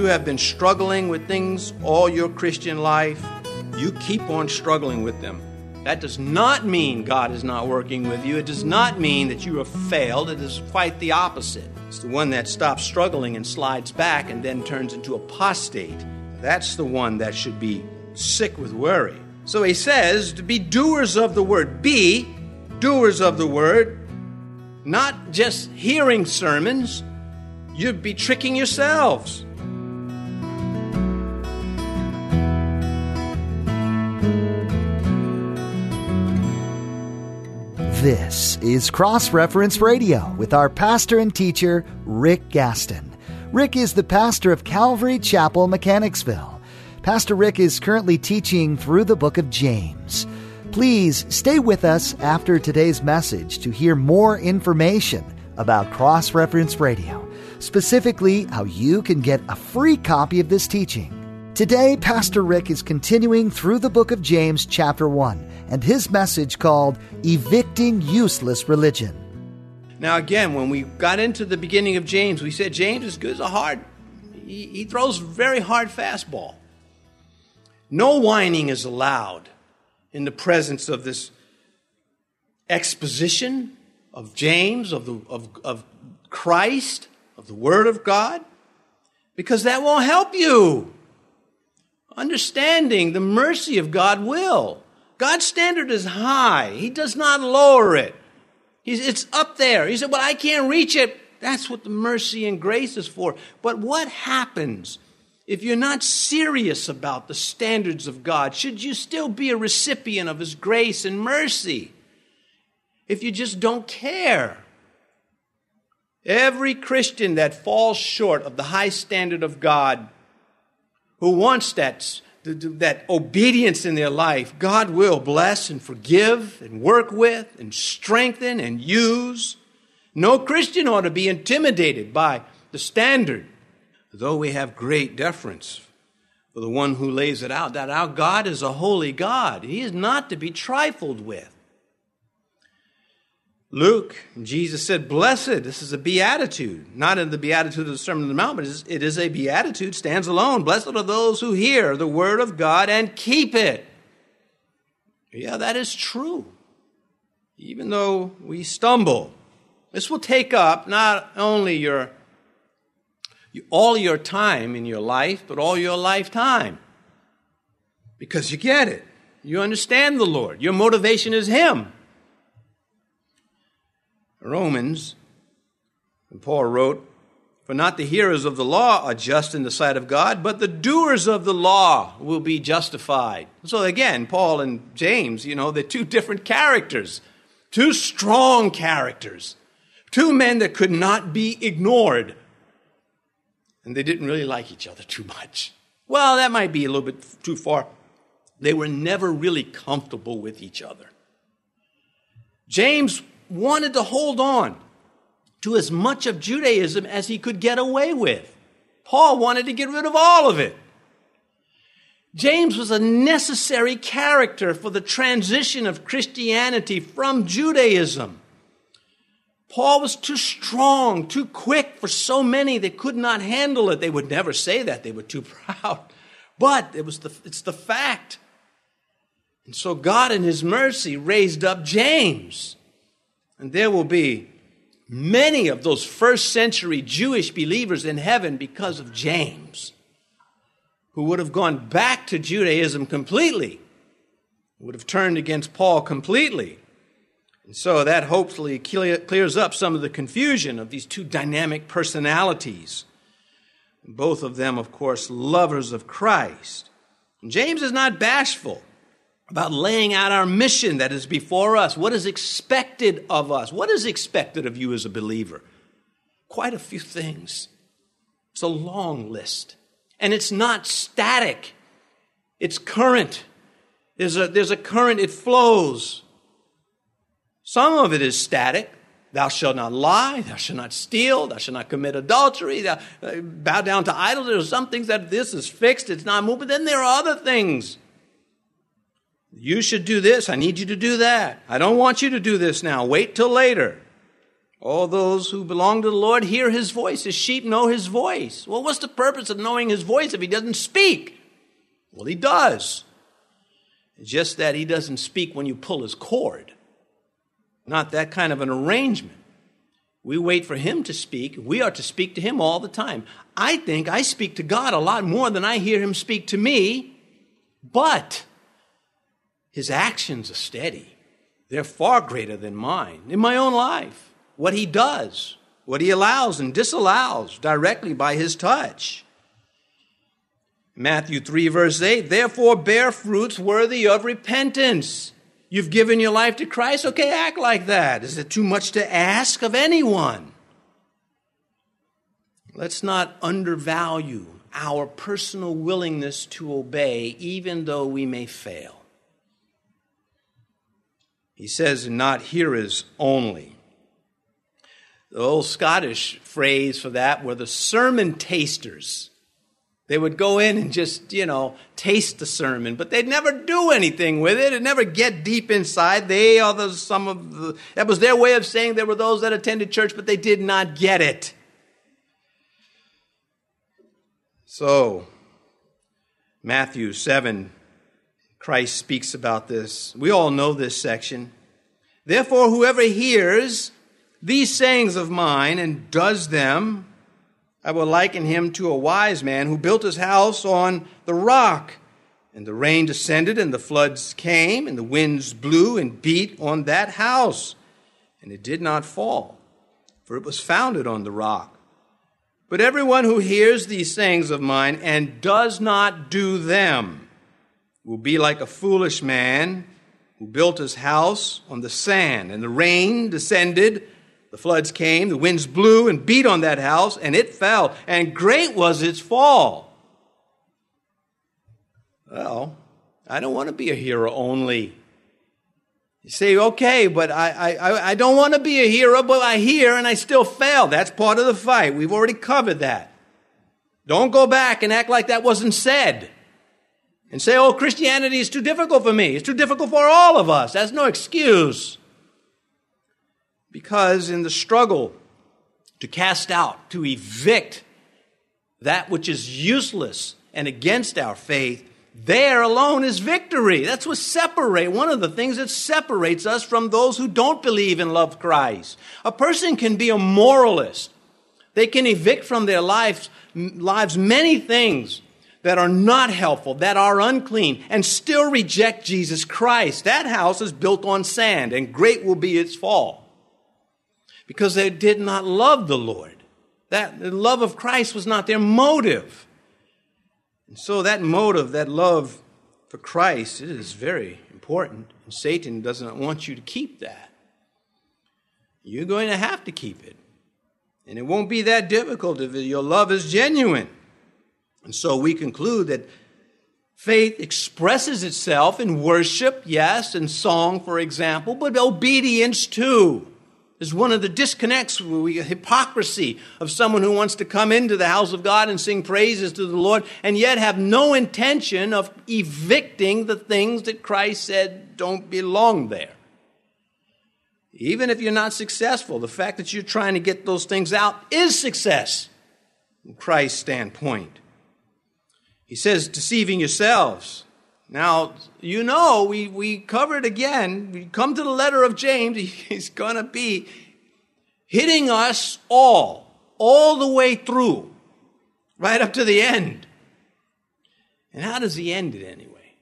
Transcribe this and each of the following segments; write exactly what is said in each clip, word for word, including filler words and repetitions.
you have been struggling with things all your Christian life, you keep on struggling with them. That does not mean God is not working with you. It does not mean that you have failed. It is quite the opposite. It's the one that stops struggling and slides back and then turns into apostate. That's the one that should be sick with worry. So he says to be doers of the word. Be doers of the word, not just hearing sermons. You'd be tricking yourselves. This is Cross-Reference Radio with our pastor and teacher, Rick Gaston. Rick is the pastor of Calvary Chapel, Mechanicsville. Pastor Rick is currently teaching through the book of James. Please stay with us after today's message to hear more information about Cross-Reference Radio, specifically how you can get a free copy of this teaching. Today, Pastor Rick is continuing through the book of James chapter one and his message called Evicting Useless Religion. Now again, when we got into the beginning of James, we said James is good as a hard, he, he throws very hard fastball. No whining is allowed in the presence of this exposition of James, of, the, of, of Christ, of the Word of God, because that won't help you. Understanding the mercy of God will. God's standard is high. He does not lower it. He's, it's up there. He said, well, I can't reach it. That's what the mercy and grace is for. But what happens if you're not serious about the standards of God? Should you still be a recipient of His grace and mercy? If you just don't care. Every Christian that falls short of the high standard of God, who wants that, that obedience in their life, God will bless and forgive and work with and strengthen and use. No Christian ought to be intimidated by the standard, though we have great deference for the one who lays it out, that our God is a holy God. He is not to be trifled with. Luke, Jesus said, blessed, this is a beatitude, not in the beatitude of the Sermon on the Mount, but it is, it is a beatitude, stands alone. Blessed are those who hear the word of God and keep it. Yeah, that is true. Even though we stumble, this will take up not only your all your time in your life, but all your lifetime. Because you get it. You understand the Lord. Your motivation is Him. Romans, and Paul wrote, for not the hearers of the law are just in the sight of God, but the doers of the law will be justified. So again, Paul and James, you know, they're two different characters, two strong characters, two men that could not be ignored. And they didn't really like each other too much. Well, that might be a little bit too far. They were never really comfortable with each other. James wanted to hold on to as much of Judaism as he could get away with. Paul wanted to get rid of all of it. James was a necessary character for the transition of Christianity from Judaism. Paul was too strong, too quick for so many that could not handle it. They would never say that. They were too proud. But it was the, it's the fact. And so God in His mercy raised up James. And there will be many of those first century Jewish believers in heaven because of James, who would have gone back to Judaism completely, would have turned against Paul completely. And so that hopefully clears up some of the confusion of these two dynamic personalities. Both of them, of course, lovers of Christ. And James is not bashful about laying out our mission that is before us. What is expected of us? What is expected of you as a believer? Quite a few things. It's a long list. And it's not static. It's current. There's a, there's a current, it flows. Some of it is static. Thou shalt not lie, thou shalt not steal, thou shalt not commit adultery, thou, uh, bow down to idols. There are some things that this is fixed, it's not moved. But then there are other things. You should do this. I need you to do that. I don't want you to do this now. Wait till later. All those who belong to the Lord hear his voice. His sheep know his voice. Well, what's the purpose of knowing his voice if he doesn't speak? Well, he does. It's just that he doesn't speak when you pull his cord. Not that kind of an arrangement. We wait for him to speak. We are to speak to him all the time. I think I speak to God a lot more than I hear him speak to me, but his actions are steady. They're far greater than mine in my own life. What he does, what he allows and disallows directly by his touch. Matthew three, verse eight, therefore bear fruits worthy of repentance. You've given your life to Christ? Okay, act like that. Is it too much to ask of anyone? Let's not undervalue our personal willingness to obey, even though we may fail. He says, not hearers only. The old Scottish phrase for that were the sermon tasters. They would go in and just, you know, taste the sermon, but they'd never do anything with it. It'd never get deep inside. They are the, some of the, that was their way of saying there were those that attended church, but they did not get it. So, Matthew seven, Christ speaks about this. We all know this section. Therefore, whoever hears these sayings of mine and does them, I will liken him to a wise man who built his house on the rock. And the rain descended, and the floods came, and the winds blew and beat on that house. And it did not fall, for it was founded on the rock. But everyone who hears these sayings of mine and does not do them will be like a foolish man who built his house on the sand. And the rain descended, the floods came, the winds blew and beat on that house, and it fell, and great was its fall. Well, I don't want to be a hero only. You say, okay, but I, I, I don't want to be a hero, but I hear and I still fail. That's part of the fight. We've already covered that. Don't go back and act like that wasn't said. And say, oh, Christianity is too difficult for me. It's too difficult for all of us. That's no excuse. Because in the struggle to cast out, to evict that which is useless and against our faith, there alone is victory. That's what separates, one of the things that separates us from those who don't believe and love Christ. A person can be a moralist. They can evict from their lives, lives many things that are not helpful, that are unclean, and still reject Jesus Christ. That house is built on sand, and great will be its fall. Because they did not love the Lord. That the love of Christ was not their motive. And so that motive, that love for Christ, it is very important. And Satan doesn't want you to keep that. You're going to have to keep it. And it won't be that difficult if your love is genuine. And so we conclude that faith expresses itself in worship, yes, and song, for example, but obedience too. Is one of the disconnects, hypocrisy of someone who wants to come into the house of God and sing praises to the Lord and yet have no intention of evicting the things that Christ said don't belong there. Even if you're not successful, the fact that you're trying to get those things out is success from Christ's standpoint. He says, deceiving yourselves. Now, you know, we, we covered again, we come to the letter of James, he's going to be hitting us all, all the way through, right up to the end. And how does he end it anyway?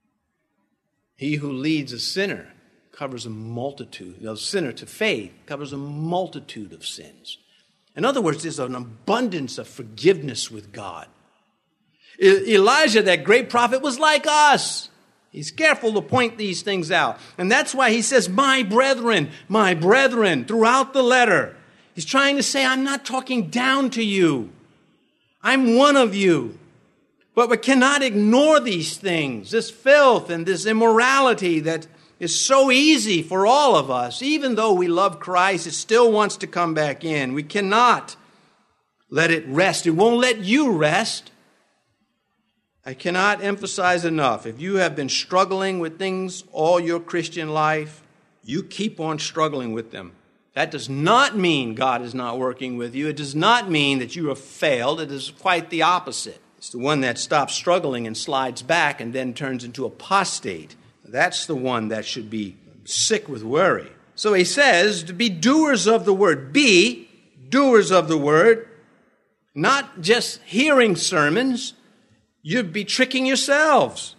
He who leads a sinner covers a multitude, a sinner to faith covers a multitude of sins. In other words, there's an abundance of forgiveness with God. Elijah, that great prophet, was like us. He's careful to point these things out. And that's why he says, my brethren, my brethren, throughout the letter. He's trying to say, I'm not talking down to you. I'm one of you. But we cannot ignore these things, this filth and this immorality that is so easy for all of us. Even though we love Christ, it still wants to come back in. We cannot let it rest. It won't let you rest. I cannot emphasize enough, if you have been struggling with things all your Christian life, you keep on struggling with them. That does not mean God is not working with you. It does not mean that you have failed. It is quite the opposite. It's the one that stops struggling and slides back and then turns into apostate. That's the one that should be sick with worry. So he says to be doers of the word. Be doers of the word, not just hearing sermons. You'd be tricking yourselves.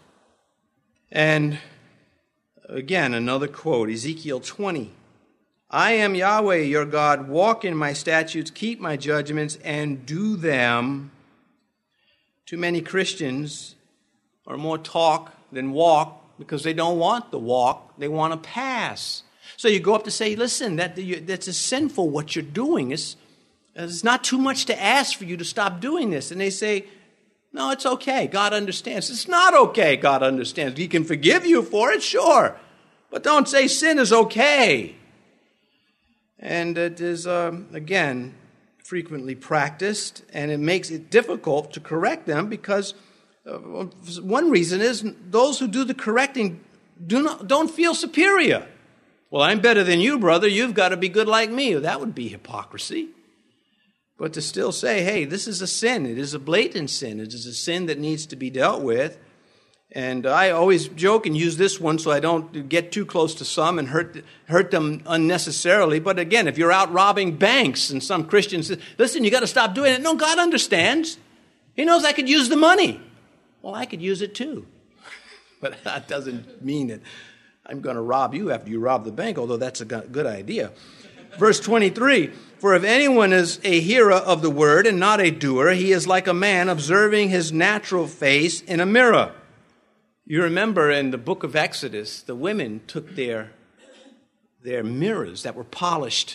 And again, another quote, Ezekiel twenty. I am Yahweh, your God. Walk in my statutes, keep my judgments, and do them. Too many Christians are more talk than walk because they don't want the walk. They want to pass. So you go up to say, listen, that that's a sinful what you're doing. It's, it's not too much to ask for you to stop doing this. And they say, no, it's okay. God understands. It's not okay. God understands. He can forgive you for it, sure. But don't say sin is okay. And it is, um, again, frequently practiced, and it makes it difficult to correct them because uh, one reason is those who do the correcting do not, don't feel superior. Well, I'm better than you, brother. You've got to be good like me. That would be hypocrisy. But to still say, hey, this is a sin. It is a blatant sin. It is a sin that needs to be dealt with. And I always joke and use this one so I don't get too close to some and hurt hurt them unnecessarily. But again, if you're out robbing banks and some Christian says, listen, you got to stop doing it. No, God understands. He knows I could use the money. Well, I could use it too. But that doesn't mean that I'm going to rob you after you rob the bank, although that's a good idea. Verse twenty-three, for if anyone is a hearer of the word and not a doer, he is like a man observing his natural face in a mirror. You remember in the book of Exodus, the women took their, their mirrors that were polished,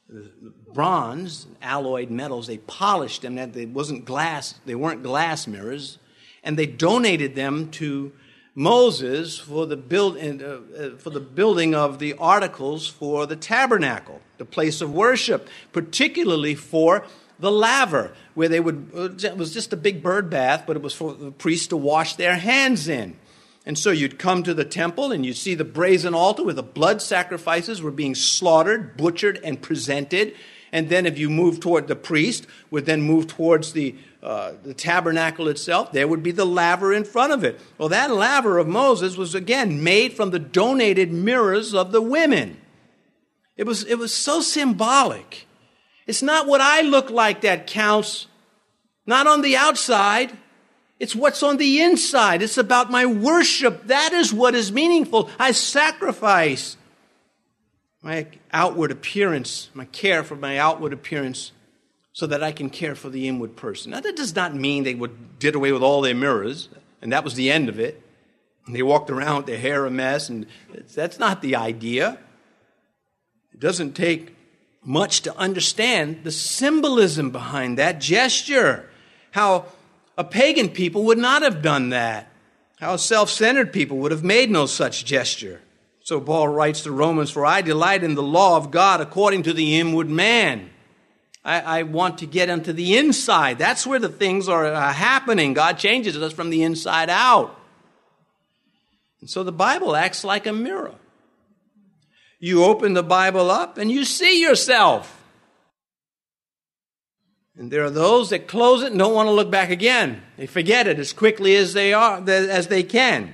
bronze, alloyed metals, they polished them. That they wasn't glass, they weren't glass mirrors, and they donated them to Moses for the build uh, for the building of the articles for the tabernacle, the place of worship, particularly for the laver, where they would, it was just a big bird bath, but it was for the priests to wash their hands in. And so you'd come to the temple and you'd see the brazen altar where the blood sacrifices were being slaughtered, butchered, and presented. And then if you move toward the priest, would then move towards the, uh, the tabernacle itself, there would be the laver in front of it. Well, that laver of Moses was, again, made from the donated mirrors of the women. It was, it was so symbolic. It's not what I look like that counts, not on the outside. It's what's on the inside. It's about my worship. That is what is meaningful. I sacrifice my outward appearance, my care for my outward appearance, so that I can care for the inward person. Now, that does not mean they would did away with all their mirrors, and that was the end of it. And they walked around with their hair a mess, and that's not the idea. It doesn't take much to understand the symbolism behind that gesture. How a pagan people would not have done that. How self-centered people would have made no such gesture. So Paul writes to Romans, for I delight in the law of God according to the inward man. I, I want to get into the inside. That's where the things are uh, happening. God changes us from the inside out. And so the Bible acts like a mirror. You open the Bible up and you see yourself. And there are those that close it and don't want to look back again. They forget it as quickly as they are, as they can.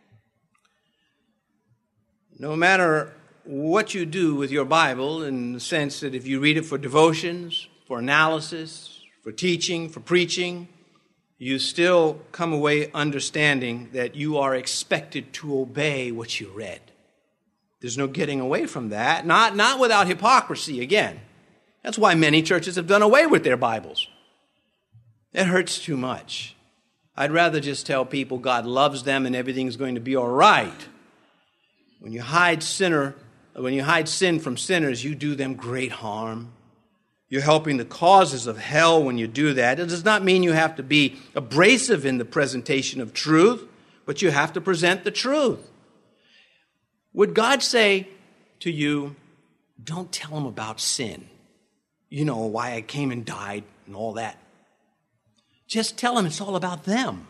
No matter what you do with your Bible, in the sense that if you read it for devotions, for analysis, for teaching, for preaching, you still come away understanding that you are expected to obey what you read. There's no getting away from that, not, not without hypocrisy again. That's why many churches have done away with their Bibles. It hurts too much. I'd rather just tell people God loves them and everything's going to be all right. When you hide sinner, when you hide sin from sinners, you do them great harm. You're helping the causes of hell when you do that. It does not mean you have to be abrasive in the presentation of truth, but you have to present the truth. Would God say to you, don't tell them about sin? You know, why I came and died and all that. Just tell them it's all about them.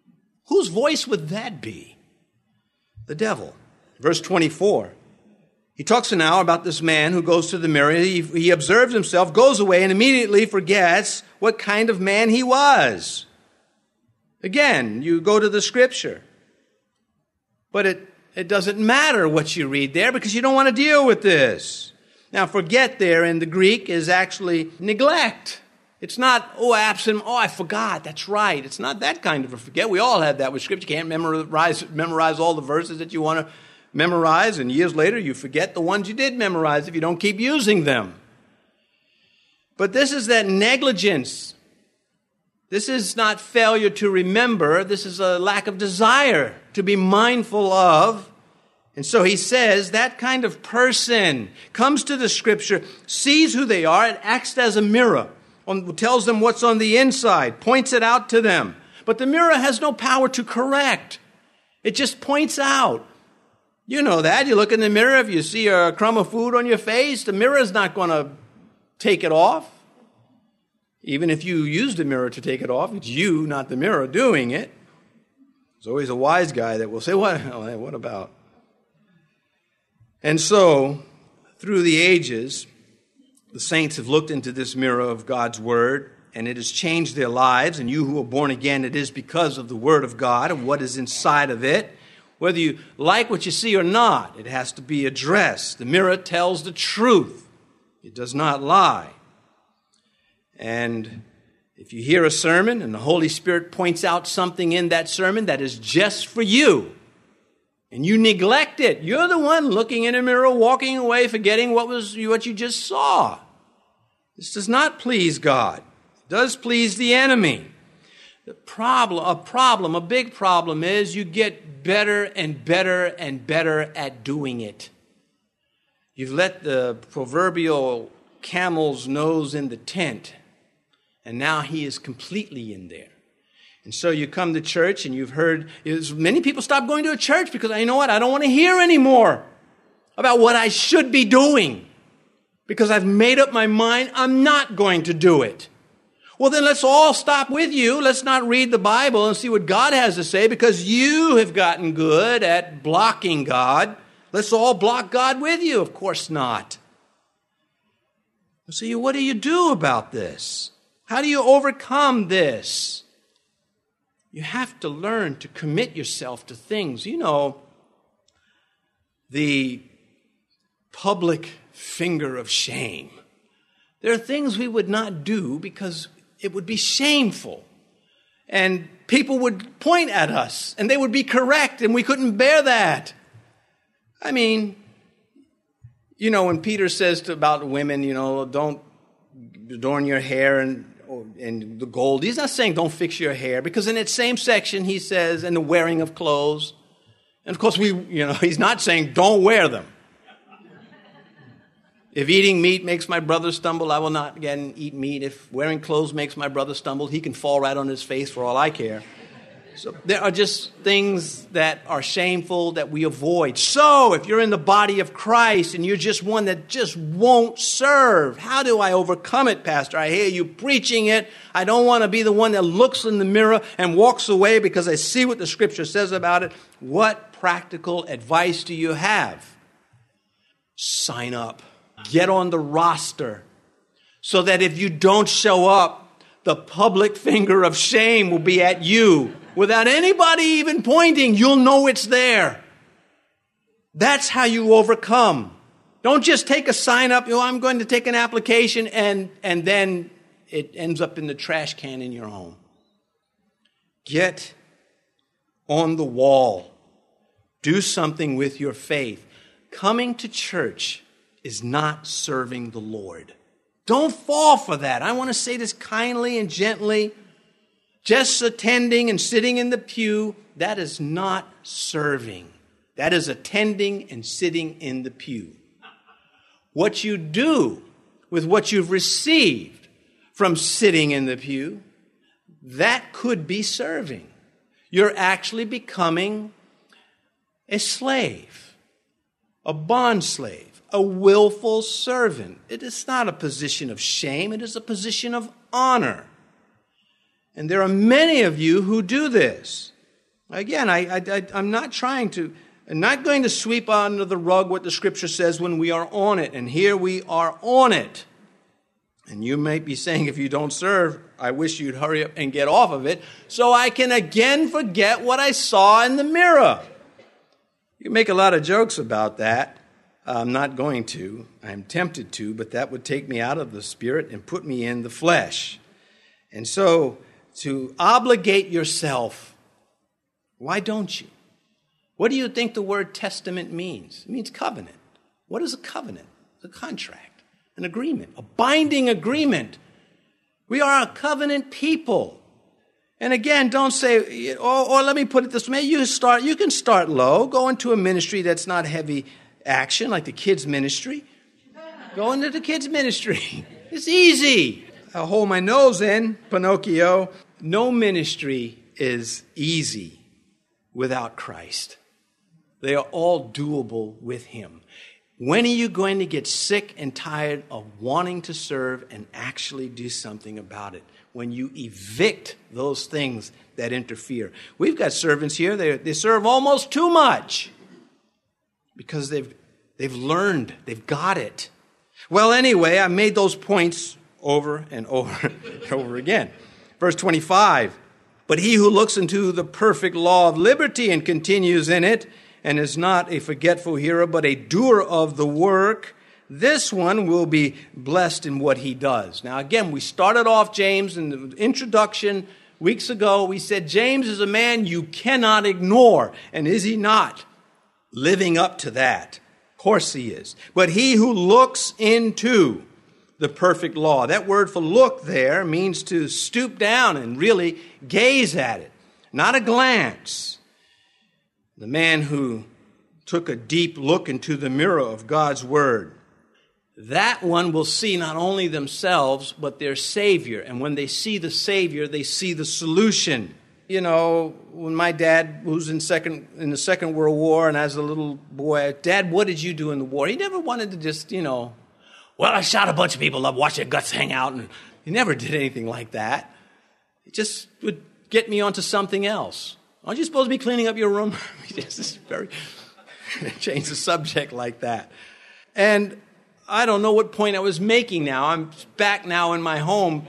Whose voice would that be? The devil. Verse twenty-four. He talks now about this man who goes to the mirror. He, he observes himself, goes away, and immediately forgets what kind of man he was. Again, you go to the scripture. But it, it doesn't matter what you read there because you don't want to deal with this. Now, forget there in the Greek is actually neglect. It's not, oh, absent, oh, I forgot. That's right. It's not that kind of a forget. We all have that with scripture. You can't memorize, memorize all the verses that you want to memorize, and years later you forget the ones you did memorize if you don't keep using them. But this is that negligence. This is not failure to remember. This is a lack of desire to be mindful of. And so he says that kind of person comes to the scripture, sees who they are, and acts as a mirror, tells them what's on the inside, points it out to them. But the mirror has no power to correct. It just points out. You know that. You look in the mirror, if you see a crumb of food on your face, the mirror is not going to take it off. Even if you used a mirror to take it off, it's you, not the mirror, doing it. There's always a wise guy that will say, what, what about? And so, through the ages, the saints have looked into this mirror of God's Word, and it has changed their lives. And you who are born again, it is because of the Word of God and what is inside of it. Whether you like what you see or not, it has to be addressed. The mirror tells the truth. It does not lie. And if you hear a sermon and the Holy Spirit points out something in that sermon that is just for you, and you neglect it, you're the one looking in a mirror, walking away, forgetting what was what you just saw. This does not please God. It does please the enemy. The problem, a problem, a big problem is you get better and better and better at doing it. You've let the proverbial camel's nose in the tent, and now he is completely in there. And so you come to church and you've heard, many people stop going to a church because, you know what, I don't want to hear anymore about what I should be doing because I've made up my mind I'm not going to do it. Well, then let's all stop with you. Let's not read the Bible and see what God has to say because you have gotten good at blocking God. Let's all block God with you. Of course not. So what do you do about this? How do you overcome this? You have to learn to commit yourself to things. You know, the public finger of shame. There are things we would not do because it would be shameful. And people would point at us, and they would be correct, and we couldn't bear that. I mean, you know, when Peter says to, about women, you know, don't adorn your hair and, and the gold, he's not saying don't fix your hair, because in that same section he says, and the wearing of clothes. And of course, we, you know, he's not saying don't wear them. If eating meat makes my brother stumble, I will not again eat meat. If wearing clothes makes my brother stumble, he can fall right on his face for all I care. So there are just things that are shameful that we avoid. So if you're in the body of Christ and you're just one that just won't serve, how do I overcome it, Pastor? I hear you preaching it. I don't want to be the one that looks in the mirror and walks away because I see what the Scripture says about it. What practical advice do you have? Sign up. Get on the roster so that if you don't show up, the public finger of shame will be at you. Without anybody even pointing, you'll know it's there. That's how you overcome. Don't just take a sign up, oh, I'm going to take an application, and, and then it ends up in the trash can in your home. Get on the wall. Do something with your faith. Coming to church is not serving the Lord. Don't fall for that. I want to say this kindly and gently. Just attending and sitting in the pew, that is not serving. That is attending and sitting in the pew. What you do with what you've received from sitting in the pew, that could be serving. You're actually becoming a slave, a bond slave, a willful servant. It is not a position of shame. It is a position of honor. And there are many of you who do this. Again, I, I, I'm not trying to And not going to sweep under the rug what the Scripture says when we are on it. And here we are on it. And you might be saying, if you don't serve, I wish you'd hurry up and get off of it so I can again forget what I saw in the mirror. You can make a lot of jokes about that. I'm not going to. I'm tempted to, but that would take me out of the spirit and put me in the flesh. And so, to obligate yourself, why don't you? What do you think the word testament means? It means covenant. What is a covenant? It's a contract, an agreement, a binding agreement. We are a covenant people. And again, don't say, or, or let me put it this way, you start, you can start low, go into a ministry that's not heavy action, like the kids' ministry. Go into the kids' ministry. It's easy. I'll hold my nose in, Pinocchio. No ministry is easy without Christ. They are all doable with Him. When are you going to get sick and tired of wanting to serve and actually do something about it? When you evict those things that interfere. We've got servants here, they, they serve almost too much because they've, they've learned, they've got it. Well, anyway, I made those points over and over and over again. Verse twenty-five, but he who looks into the perfect law of liberty and continues in it, and is not a forgetful hearer, but a doer of the work, this one will be blessed in what he does. Now, again, we started off James in the introduction weeks ago. We said James is a man you cannot ignore. And is he not living up to that? Of course he is. But he who looks into the perfect law. That word for look there means to stoop down and really gaze at it. Not a glance. The man who took a deep look into the mirror of God's word. That one will see not only themselves, but their Savior. And when they see the Savior, they see the solution. You know, when my dad was in second in the Second World War, and as a little boy, Dad, what did you do in the war? He never wanted to just, you know, well, I shot a bunch of people up, watch their guts hang out. And he never did anything like that. He just would get me onto something else. Aren't you supposed to be cleaning up your room? Just very change the subject like that. And I don't know what point I was making now. I'm back now in my home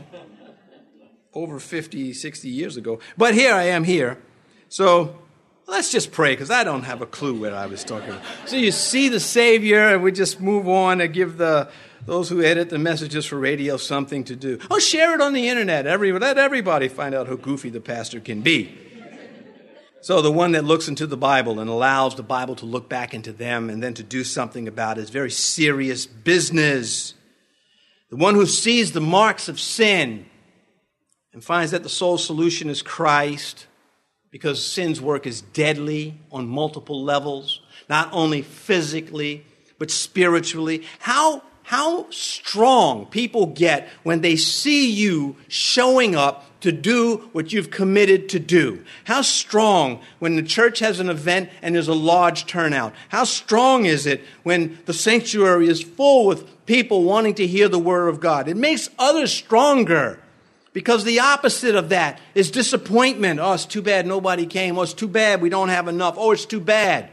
over fifty, sixty years ago. But here I am here. So let's just pray, because I don't have a clue what I was talking about. So you see the Savior, and we just move on and give the those who edit the messages for radio something to do. Oh, share it on the internet. Every, let everybody find out how goofy the pastor can be. So the one that looks into the Bible and allows the Bible to look back into them and then to do something about it is very serious business. The one who sees the marks of sin and finds that the sole solution is Christ, because sin's work is deadly on multiple levels, not only physically, but spiritually. How, how strong people get when they see you showing up to do what you've committed to do. How strong when the church has an event and there's a large turnout. How strong is it when the sanctuary is full with people wanting to hear the word of God? It makes others stronger, because the opposite of that is disappointment. Oh, it's too bad nobody came. Oh, it's too bad we don't have enough. Oh, it's too bad.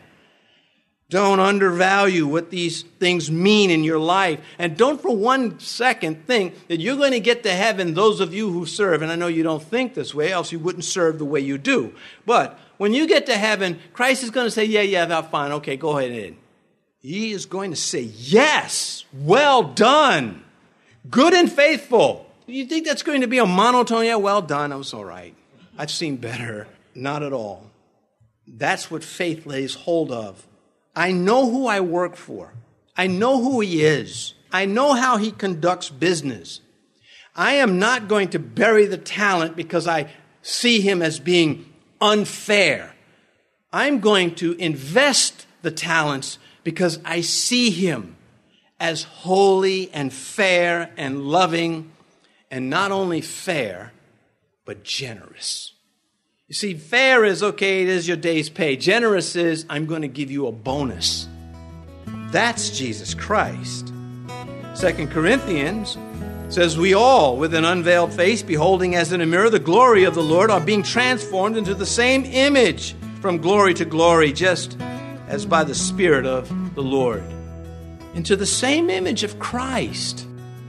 Don't undervalue what these things mean in your life. And don't for one second think that you're going to get to heaven, those of you who serve. And I know you don't think this way, else you wouldn't serve the way you do. But when you get to heaven, Christ is going to say, yeah, yeah, that's fine. Okay, go ahead in. He is going to say, yes, well done. Good and faithful. You think that's going to be a monotone? Yeah, well done. I was all right. I've seen better. Not at all. That's what faith lays hold of. I know who I work for. I know who he is. I know how he conducts business. I am not going to bury the talent because I see him as being unfair. I'm going to invest the talents because I see him as holy and fair and loving, and not only fair, but generous. You see, fair is, okay, it is your day's pay. Generous is, I'm going to give you a bonus. That's Jesus Christ. Second Corinthians says, we all, with an unveiled face, beholding as in a mirror the glory of the Lord, are being transformed into the same image from glory to glory, just as by the Spirit of the Lord, into the same image of Christ.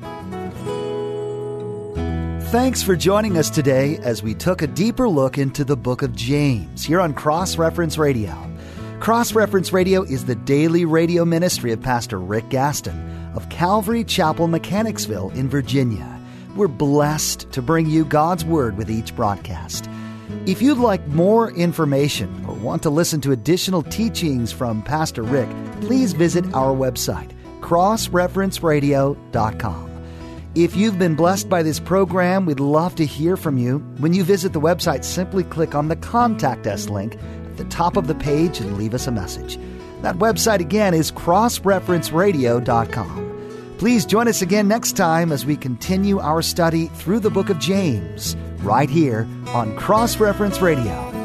Thanks for joining us today as we took a deeper look into the book of James here on Cross Reference Radio. Cross Reference Radio is the daily radio ministry of Pastor Rick Gaston of Calvary Chapel, Mechanicsville in Virginia. We're blessed to bring you God's Word with each broadcast. If you'd like more information or want to listen to additional teachings from Pastor Rick, please visit our website, cross reference radio dot com. If you've been blessed by this program, we'd love to hear from you. When you visit the website, simply click on the Contact Us link at the top of the page and leave us a message. That website again is cross reference radio dot com. Please join us again next time as we continue our study through the book of James, right here on Cross Reference Radio.